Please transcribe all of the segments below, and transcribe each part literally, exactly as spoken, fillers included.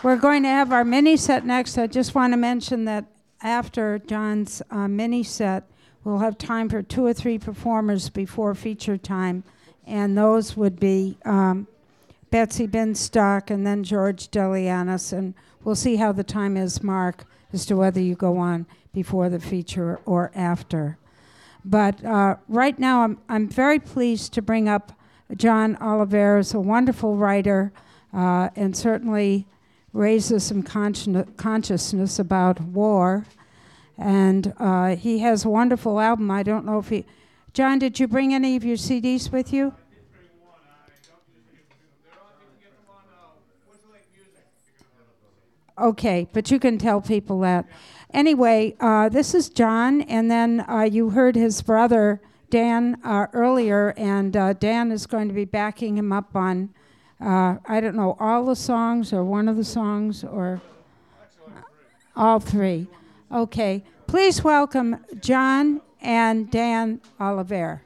We're going to have our mini set next. I just want to mention that after John's uh, mini set, we'll have time for two or three performers before feature time, and those would be um, Betsy Binstock and then George Delianis, and we'll see how the time is, Mark, as to whether you go on before the feature or after. But uh, right now, I'm, I'm very pleased to bring up John Oliveira, a wonderful writer, uh, and certainly raises some consci- consciousness about war. And uh, he has a wonderful album. I don't know if he... John, did you bring any of your C Ds with you? I did bring one. I don't usually get them. They're on, you can get them on uh, Woods Lake Music. Okay, but you can tell people that. Anyway, uh, this is John, and then uh, you heard his brother, Dan, uh, earlier, and uh, Dan is going to be backing him up on, uh, I don't know, all the songs or one of the songs or all three. Okay, please welcome John and Dan Oliveira.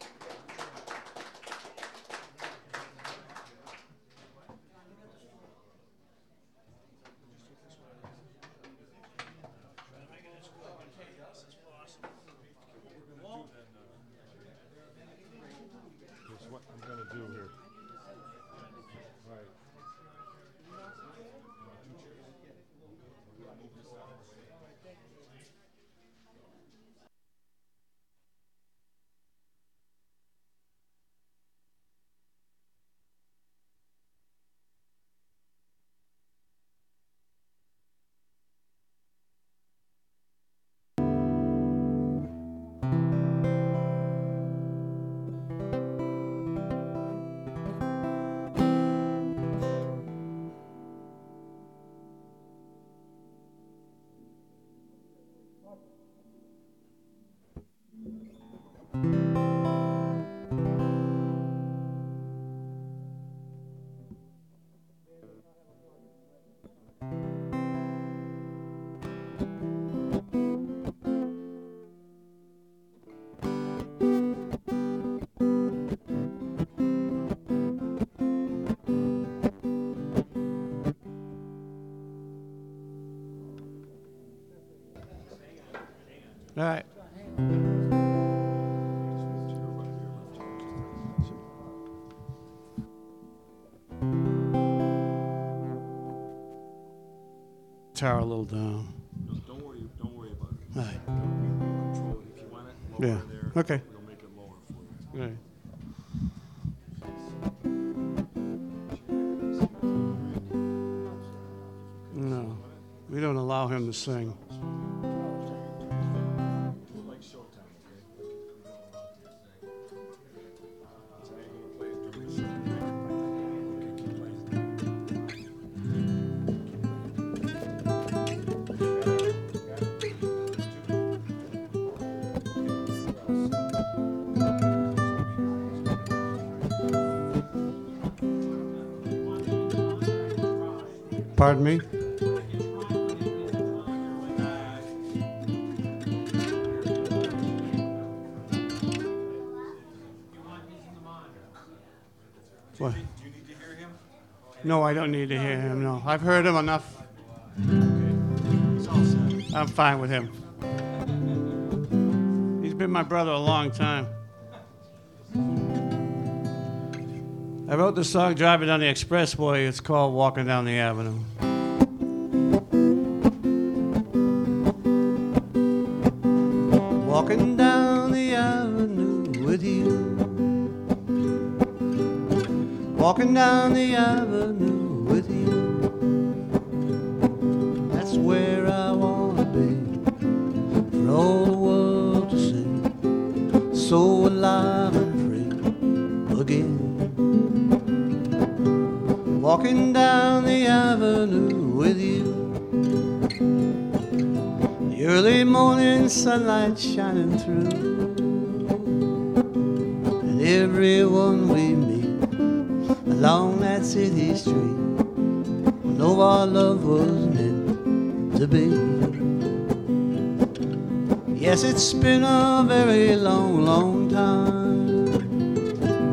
All right. Tower a little down. No, don't worry. Don't worry about it. All right. Control it if you want it. Lower Yeah. there. Okay. We'll make it lower for you. All right. No, we don't allow him to sing. Like showtime, okay? Today we're gonna play it during the show. Okay, keep playing. Pardon me? What? Do you need to hear him? No, I don't need to hear him, no. I've heard him enough. Okay. It's all set. I'm fine with him. He's been my brother a long time. I wrote the song Driving Down the Expressway. It's called Walking Down the Avenue. Walking down the avenue with you. Walking down the avenue with you. That's where I wanna be, for all the world to see. So alive and free again. Walking down the avenue with you. The early morning sunlight shining through. And everyone we meet along that city street, know our love was meant to be. Yes, it's been a very long, long time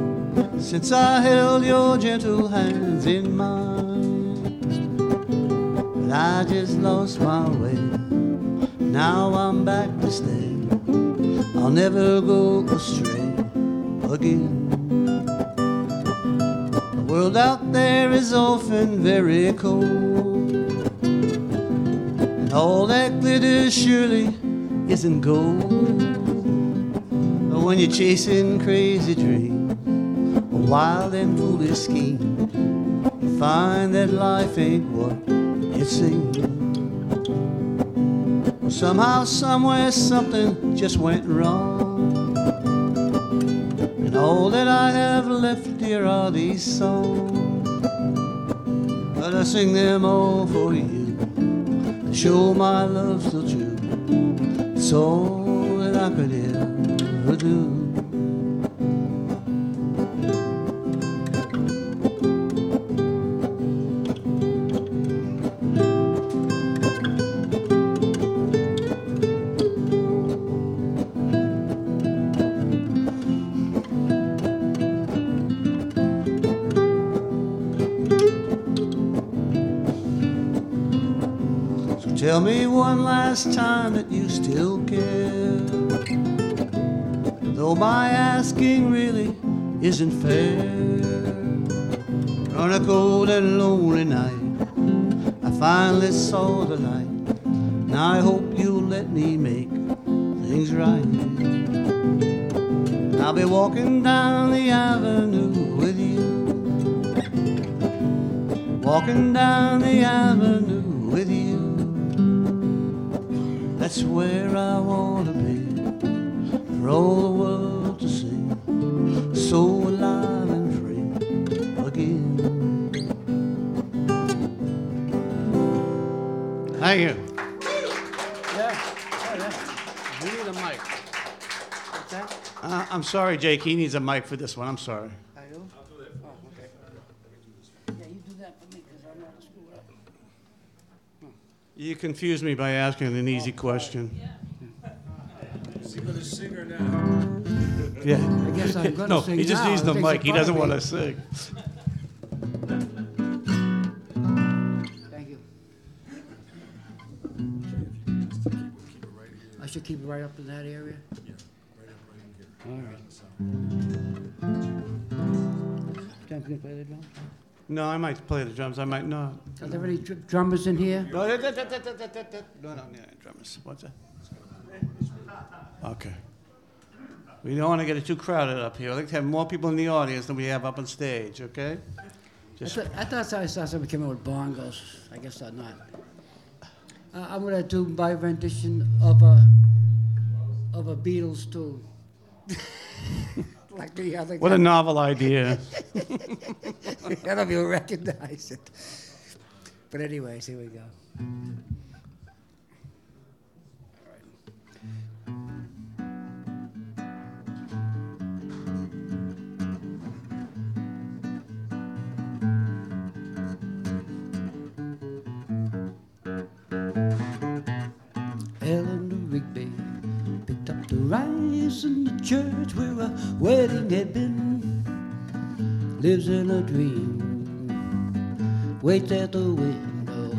since I held your gentle hands in mine. I just lost my way. Now I'm back to stay. I'll never go astray again. The world out there is often very cold, and all that glitters surely isn't gold. But when you're chasing crazy dreams, a wild and foolish scheme, you find that life ain't what it seems. Somehow, somewhere, something just went wrong, and all that I have left here are these songs. But I sing them all for you to show my love still true. It's all that I could ever do. Tell me one last time that you still care, though my asking really isn't fair. On a cold and lonely night, I finally saw the light. Now I hope you'll let me make things right. I'll be walking down the avenue with you, walking down the avenue with you. That's where I want to be, for all the world to see, so alive and free again. Thank you. Yeah, oh, yeah. We need a mic. What's that? Uh, I'm sorry, Jake. He needs a mic for this one. I'm sorry. I do? I'll do that. Oh, okay. Yeah, you do that for me, because I'm not screwed up. You confused me by asking an easy question. Is he gonna sing or not? Yeah. I guess I'm gonna No, sing he just now. needs the It takes a mic. He part doesn't of want me. to sing. Thank you. I should keep it right up in that area? Yeah, right up right in here. All right. Time for you to play the drums? No, I might play the drums. I might not. Are there any dr- drummers in here? No, no, no, no, no, no, no, drummers. What's that? Okay. We don't want to get it too crowded up here. I'd like to have more people in the audience than we have up on stage, okay? I, Just, th- I thought I saw somebody come in with bongos. I guess I'm not. Uh, I'm gonna do my rendition of a of a Beatles tune. Like the other what a guy. novel idea. I don't know if you'll recognize it. But anyways, here we go. Eleanor Rigby picked up the rice in the church where a wedding had been. Lives in a dream, waits at the window,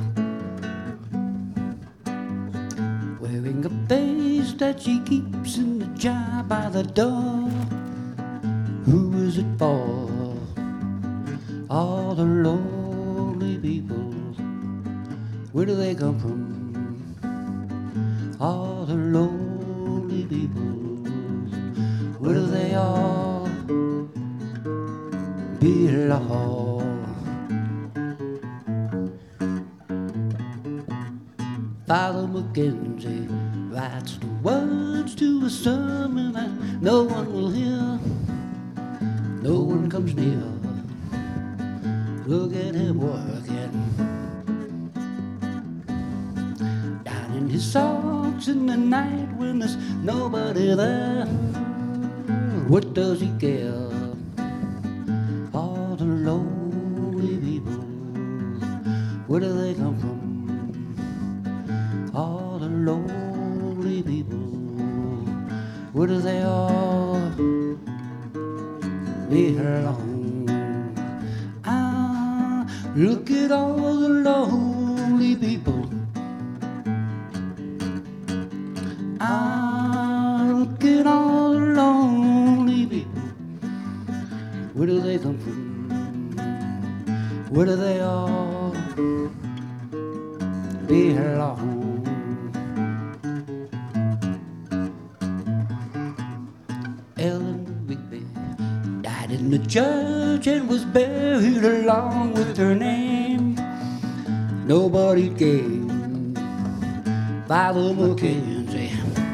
wearing a face that she keeps in the jar by the door. Who is it for? All the lonely people. Where do they come from? All the lonely people. Where do they all belong? Father Mackenzie writes the words to a sermon that no one will hear. No one comes near. Look at him working. Down in his socks in the night when there's nobody there. What does he care? All the lonely people. Where do they come from? All the lonely people. Where do they all belong? Ah, look at all the lonely people. I'm looking at all the lonely people. Where do they come from? Where do they all belong? Ellen Rigby died in the church and was buried along with her name. Nobody came by the Mackenzie.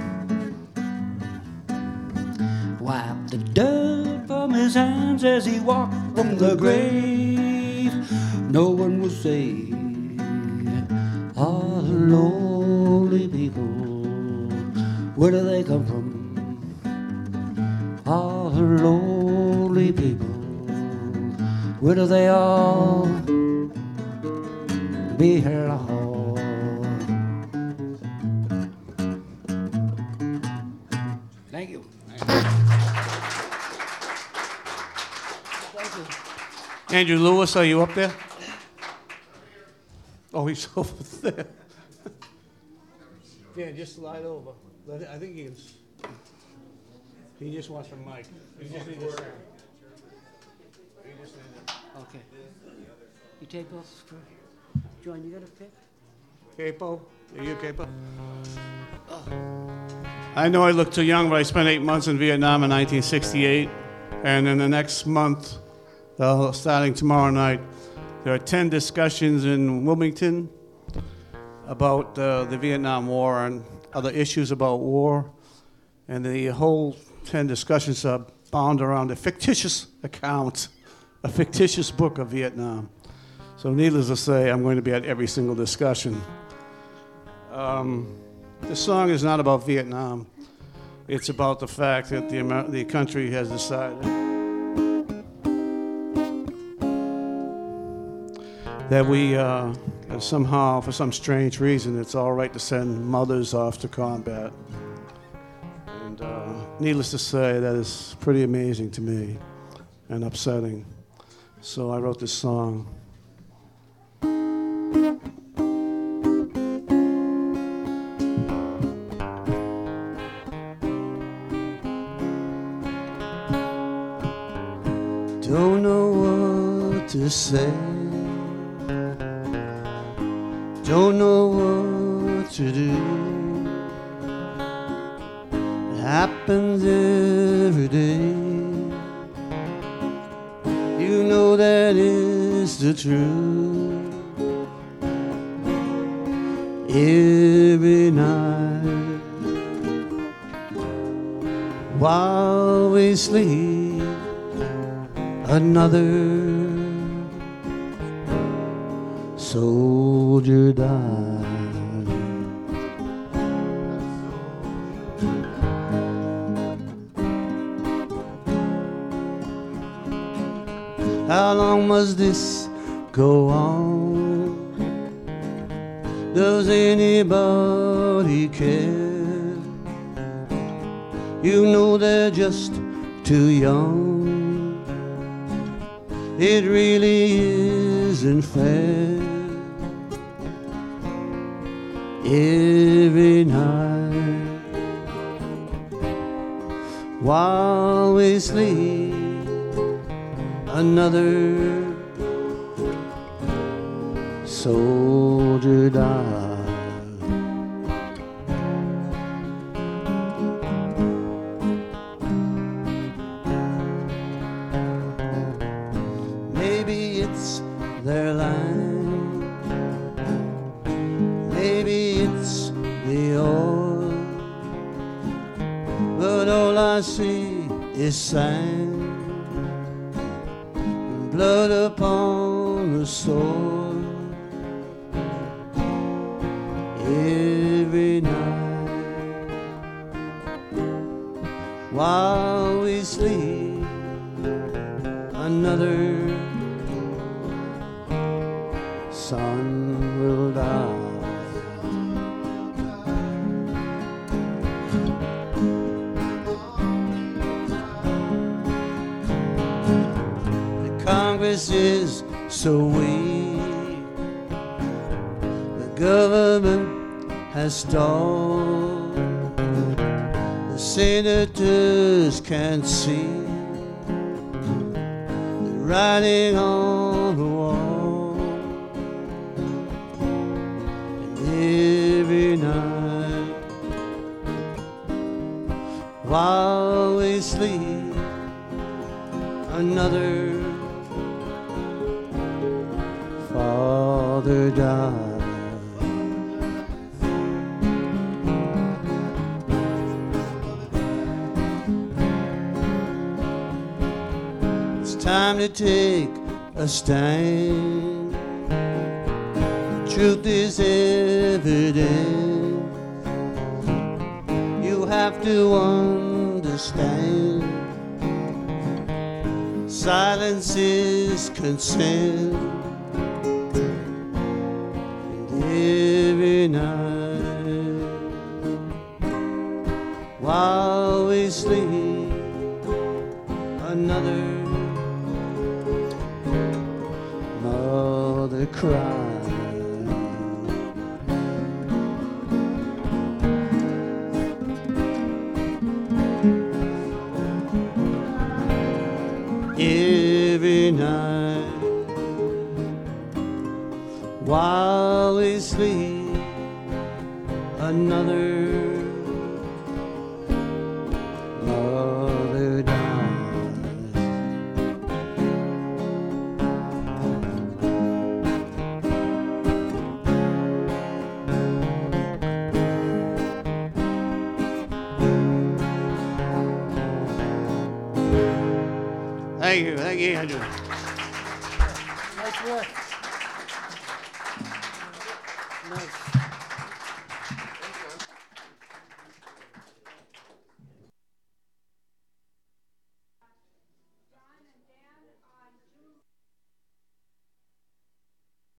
Wiped the dirt from his hands as he walked from the grave. No one was saved. All the lonely people. Where do they come from? All the lonely people. Where do they all belong? Thank you. Andrew Lewis, are you up there? Oh, he's over there. Dan, just slide over. Let it, I think he can. s- He just wants a mic. He just needs a sound. He just needs a- Okay. You take off for John, you got a pick? Capo? Are you Capo? I know I look too young, but I spent eight months in Vietnam in nineteen sixty-eight. And in the next month, uh, starting tomorrow night, there are ten discussions in Wilmington about uh, the Vietnam War and other issues about war. And the whole ten discussions are bound around a fictitious account, a fictitious book of Vietnam. So needless to say, I'm going to be at every single discussion. Um, the song is not about Vietnam. It's about the fact that the, Amer- the country has decided that we, uh, that somehow, for some strange reason, it's all right to send mothers off to combat. And uh, needless to say, that is pretty amazing to me and upsetting. So I wrote this song. Don't know what to say. Don't know what to do. It happens every day. You know that is the truth. Every night while we sleep, another soldier died. How long must this go on? Does anybody care? You know they're just too young. It really isn't fair. Every night while we sleep, another soldier died. Maybe it's their line, maybe it's the oil, but all I see is sand, blood upon the soil. Every night while we sleep, another son will die. The Congress is so weak, the government has stalled. The senators can't see the writing on the wall. And every night while we sleep, another father died. It's time to take a stand. Truth is evident. You have to understand. Silence is consent. And every night while we sleep, another mother cries. Every night while we sleep, another mother dies. Thank you, thank you, Andrew. Nice work. Nice.